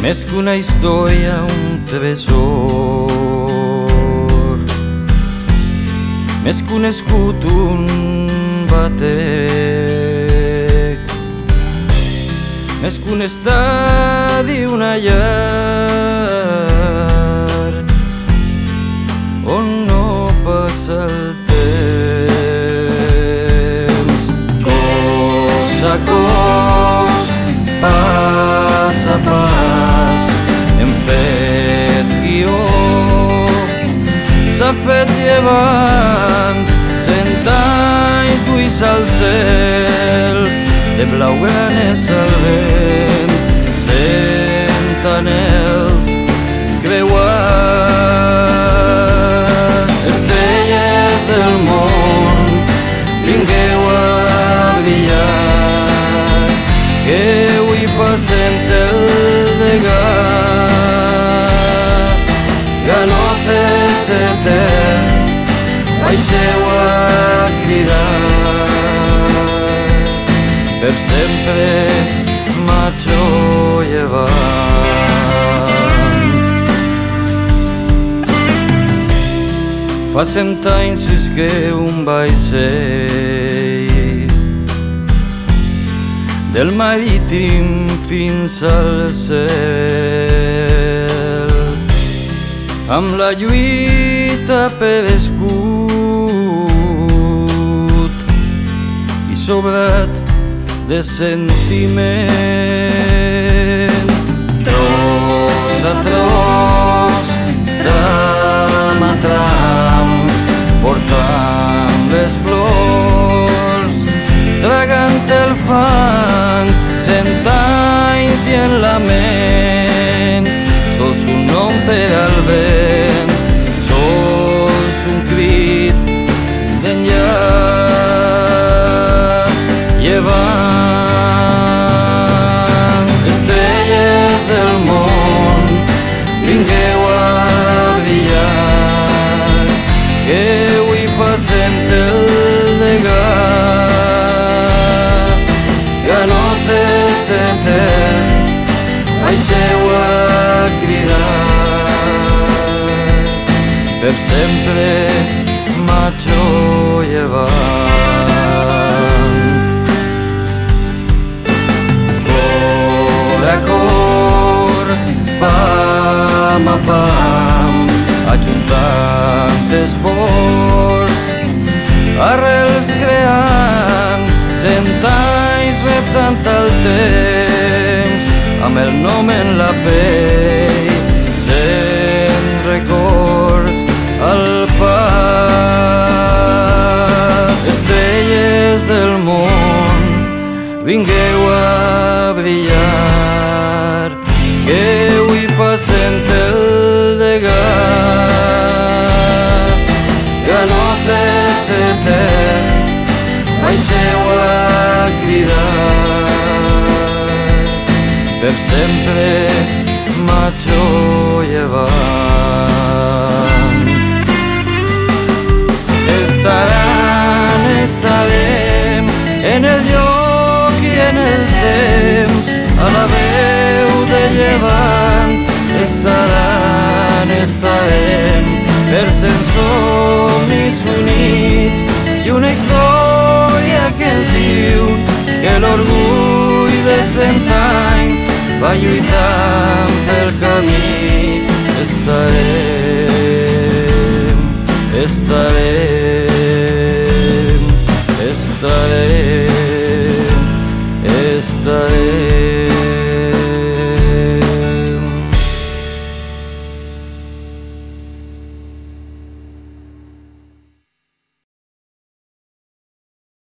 més que una història, un tresor, més que un escut, un batec, més que un estadi, una llar on no passa el temps. Cos a cos, pas a pas, hem fet guió, s'ha fet llevant 100 anys d'ulls al cel, de blaugranes al vent, 100 anells creuats. Estrelles del món, vingueu a brillar, que avui passem el degà. Ganotes eterns, baixeu a cridar, per sempre macho llevant. Fa 100 anys isqué un vaixell del marítim fins al cel, amb la lluita per escut i sobrat de sentiment. Tros a tros, tram a tram, portant les flors, tragant el fang, 100 anys i en la ment, sols un nom per al vent, sols un crit d'enllaç llevant. Estrelles del món, vingueu a brillar, que avui passem el degà. Ganotes eterns, baixeu a cridar, per sempre macho llevant. Cor a cor, pam a pam, ajuntant esforç, arrels creant, 100 anys reptant el temps, amb el nom en la pell, 100 records al pas. Estrelles del món, vingueu a brillar, que avui passem el degà. Ganotes eterns, baixeu a cridar, per sempre macho llevant. Estarem en el lloc i en el temps, a la veu de llevant. Estarem per cent somnis units i una història que ens diu que l'orgull de 100 anys va lluitant pel camí. Estarem